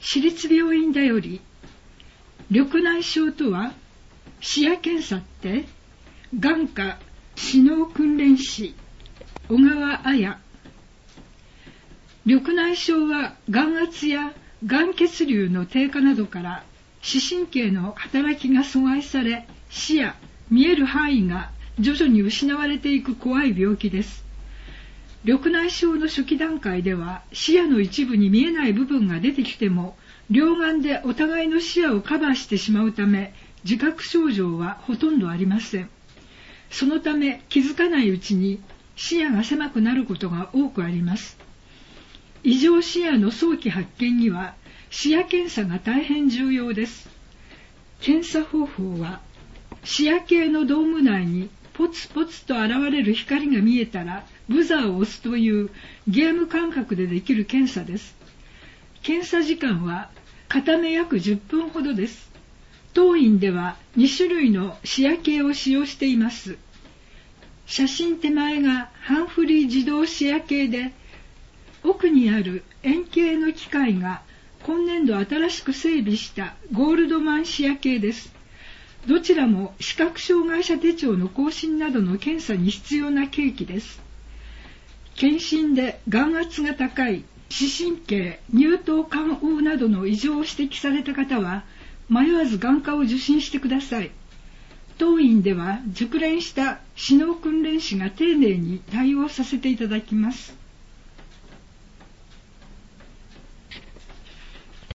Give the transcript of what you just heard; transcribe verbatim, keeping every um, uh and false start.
市立病院だより、緑内障とは、視野検査って、眼科視脳訓練士、小川彩。緑内障は眼圧や眼血流の低下などから視神経の働きが阻害され、視野、見える範囲が徐々に失われていく怖い病気です。緑内障の初期段階では視野の一部に見えない部分が出てきても、両眼でお互いの視野をカバーしてしまうため、自覚症状はほとんどありません。そのため気づかないうちに視野が狭くなることが多くあります。異常視野の早期発見には視野検査が大変重要です。検査方法は、視野系のドーム内にポツポツと現れる光が見えたらブザーを押すというゲーム感覚でできる検査です。検査時間は片目約じゅっぷんほどです。当院ではに種類の視野系を使用しています。写真手前がハンフリー自動視野系で、奥にある円形の機械が今年度新しく整備したゴールドマン視野系です。どちらも視覚障害者手帳の更新などの検査に必要な計器です。検診で眼圧が高い、視神経、乳頭間黄などの異常を指摘された方は、迷わず眼科を受診してください。当院では熟練した視脳訓練士が丁寧に対応させていただきます。